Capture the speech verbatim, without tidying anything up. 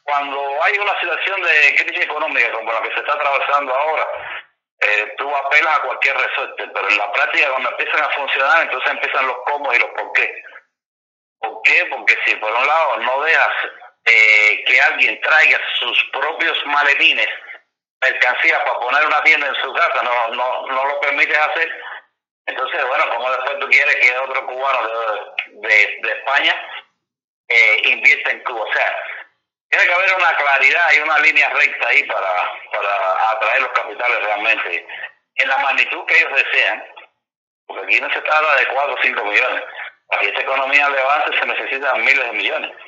cuando hay una situación de crisis económica como la que se está atravesando ahora, eh, tú apelas a cualquier resorte, pero en la práctica cuando empiezan a funcionar, entonces empiezan los cómo y los por qué. ¿Por qué? Porque si por un lado no dejas eh, que alguien traiga sus propios maletines, mercancías para poner una tienda en su casa, no, no, no lo permites hacer, entonces, bueno, como después tú quieres que otro cubano de, de, de España eh, invierta en Cuba? O sea, tiene que haber una claridad y una línea recta ahí para, para atraer los capitales realmente en la magnitud que ellos desean, porque aquí no se trata de cuatro o cinco millones. Para que esta economía levante se necesitan miles de millones.